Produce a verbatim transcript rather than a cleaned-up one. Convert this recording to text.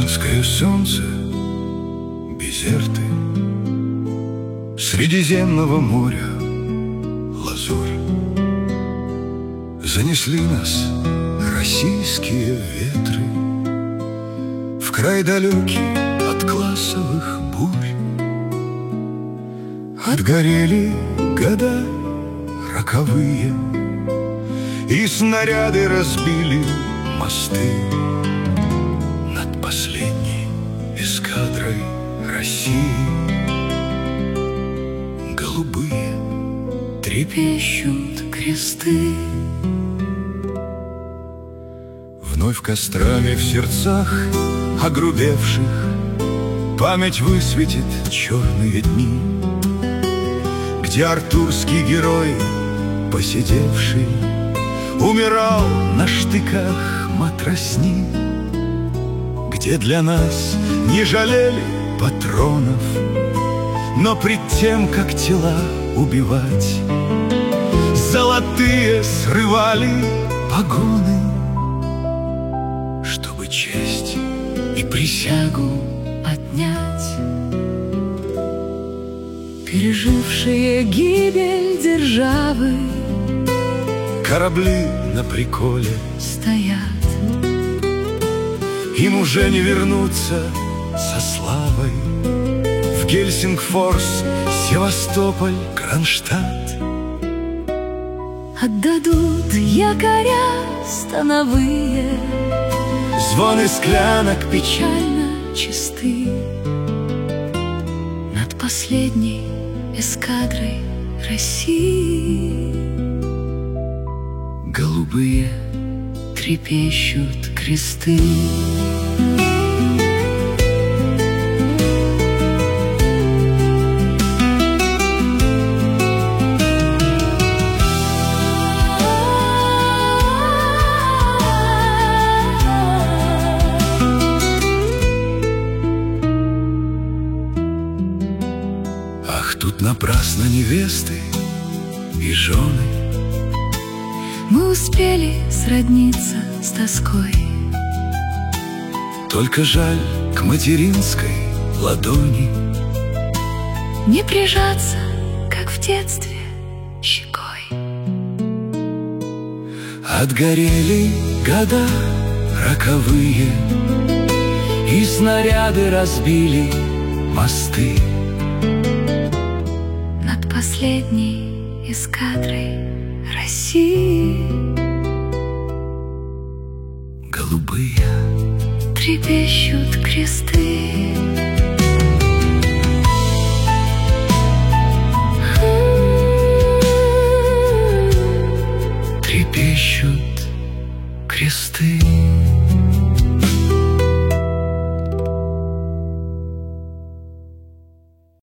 Африканское солнце, Безерты, Средиземного моря лазурь. Занесли нас российские ветры в край далекий от классовых бурь. Отгорели года роковые, и снаряды разбили мосты над последней эскадрой России. Голубые трепещут кресты. Вновь кострами в сердцах огрубевших память высветит черные дни, где артурский герой, посидевший, умирал на штыках матросни, где для нас не жалели патронов, но пред тем, как тела убивать, золотые срывали погоны, чтобы честь и присягу отнять. Пережившие гибель державы корабли на приколе стоят. Им уже не вернуться со славой в Гельсингфорс, Севастополь, Кронштадт. Отдадут якоря становые, звоны склянок печально чисты над последней эскадрой России. Голубые трепещут кресты. Ах, тут напрасно невесты и жены. Мы успели сродниться с тоской, только жаль к материнской ладони не прижаться, как в детстве, щекой. Отгорели года роковые, и снаряды разбили мосты над последней эскадрой России. Голубые трепещут кресты. Трепещут кресты.